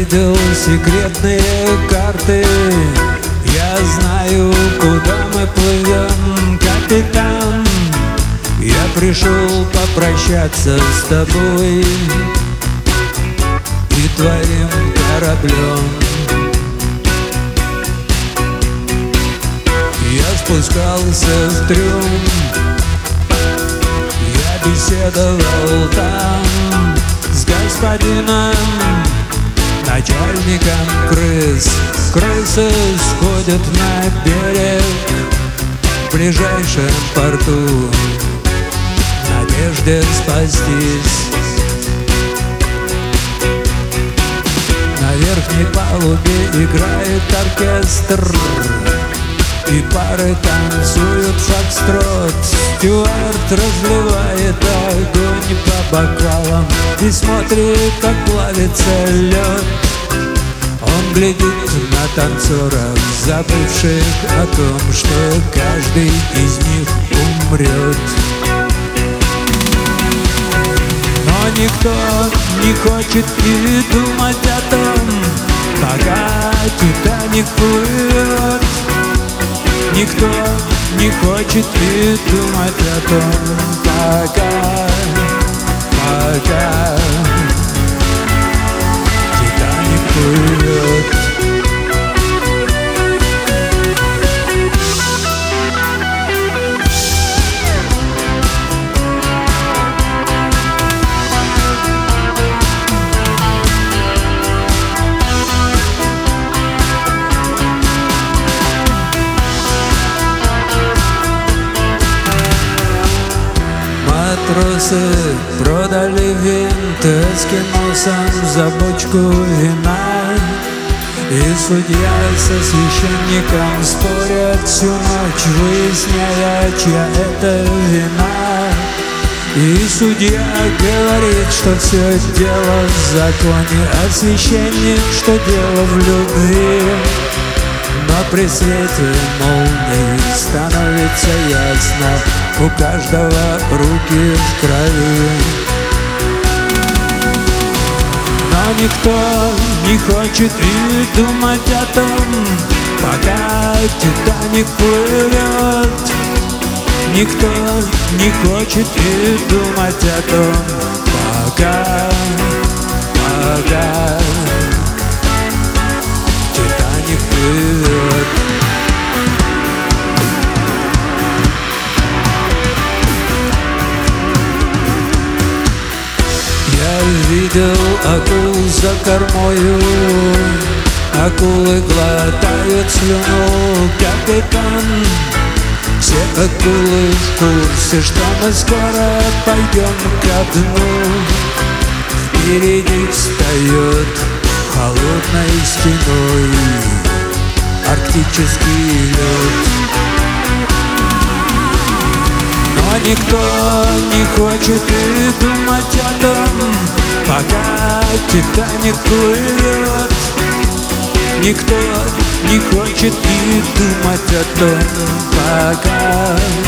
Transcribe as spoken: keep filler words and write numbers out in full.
видел секретные карты, я знаю, куда мы плывем, капитан. Я пришел попрощаться с тобой и твоим кораблем. Я спускался в трюм, я беседовал там с господином начальником крыс. Крысы сходят на берег в ближайшем порту в надежде спастись. На верхней палубе играет оркестр, и пары танцуют фокстрот. Стюарт разливает огонь по бокалам и смотрит, как плавится лед. Он глядит на танцоров, забывших о том, что каждый из них умрет. Но никто не хочет и думать о том, пока Титаник плывет. Никто не хочет и думать о том, пока, пока Титаник плывет. Матросы продали винт эскимосам за бочку вина, и судья со священником спорят всю ночь, выясняя, чья это вина. И судья говорит, что все дело в законе, а священник, что дело в любви. Но при свете молнии становится ясно, у каждого руки в крови. Но никто не хочет и думать о том, пока Титаник плывет. Никто не хочет и думать о том, пока, пока Титаник плывет. Я видел акул за кормою, акулы глотают слюну, капитан. Все акулы в курсе, что мы скоро пойдем ко дну. Впереди встает холодной стеной арктический лед. Но никто не хочет и думать о том, пока Титаник плывет. Никто не хочет и думать о том, пока